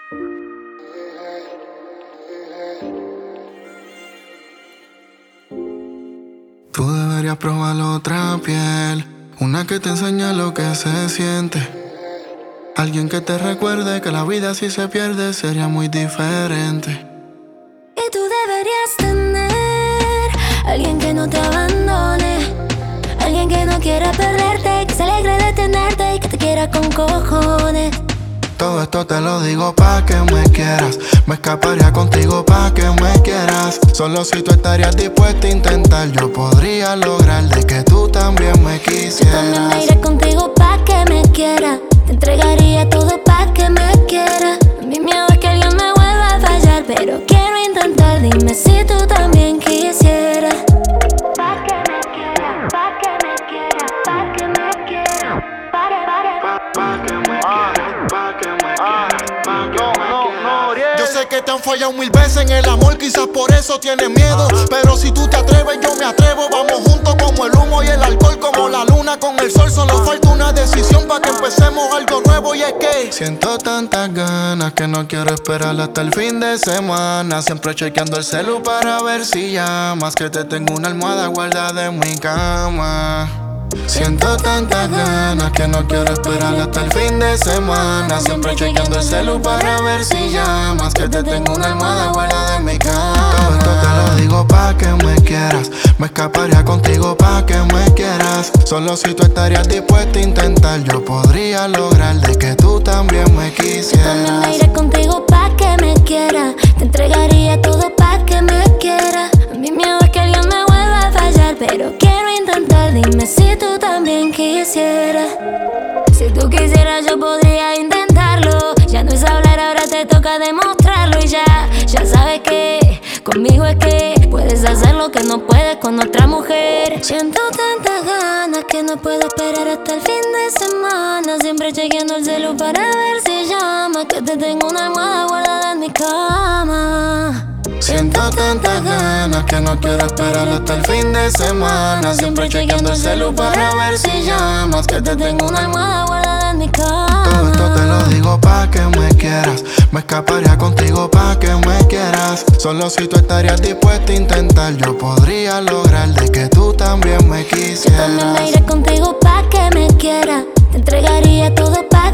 Tú deberías probar otra piel, una que te enseña lo que se siente. Alguien que te recuerde que la vida si se pierde sería muy diferente. Y tú deberías tener alguien que no te abandone, alguien que no quiera perderte, que se alegre de tenerte y que te quiera con cojones. Todo esto te lo digo pa' que me quieras. Me escaparía contigo pa' que me quieras. Solo si tú estarías dispuesta a intentar, yo podría lograr de que tú también me quisieras. Yo también me iré contigo pa' que me quiera. Te entregaría todo pa' que me quiera. Mi miedo es que alguien me vuelva a fallar, pero quiero intentar, dime si tú también quisieras. Pa' que me quiera, pa' que me quiera, pa' que me quiera. Pa' que me quiera, pa' que me quiera, pa' que me quiera. Yo sé que te han fallado 1000 veces en el amor, quizás por eso tienes miedo. Pero si tú te atreves, yo me atrevo. Vamos juntos como el humo y el alcohol, como la luna con el sol. Solo falta una decisión para que empecemos algo nuevo. Y es que siento tantas ganas que no quiero esperar hasta el fin de semana. Siempre chequeando el celu para ver si llamas, que te tengo una almohada guardada en mi cama. Siento tantas ganas que no quiero esperar hasta el fin de semana. Siempre chequeando el celu para ver si llamas, que te tengo una almohada guardada en mi cama. Todo esto te lo digo pa' que me quieras. Me escaparía contigo pa' que me quieras. Solo si tú estarías dispuesta a intentar, yo podría lograr de que tú también me quisieras. Yo también me iré contigo pa' que me quiera. Te entregaría todo pa' que me quiera. Mi miedo es que alguien me vuelva a fallar, pero quiero intentar, dime si tú también quisieras. Si tú quisieras yo podría intentarlo. Ya no es hablar, ahora te toca demostrarlo. Y ya sabes que conmigo es que puedes hacer lo que no puedes con otra mujer. Siento tantas ganas que no puedo esperar hasta el fin de semana. Siempre chequeando el celu para ver si llama, que te tengo una almohada guardada en mi cama. Siento tantas ganas que no quiero esperar hasta el fin de semana. Siempre chequeando el celu para ver si llamas, que te tengo una almohada guardada en mi cama. Todo esto te lo digo pa' que me quieras. Me escaparía contigo pa' que me quieras. Solo si tú estarías dispuesta a intentar, yo podría lograr de que tú también me quisieras. Yo también me iré contigo pa' que me quiera. Te entregaría todo pa'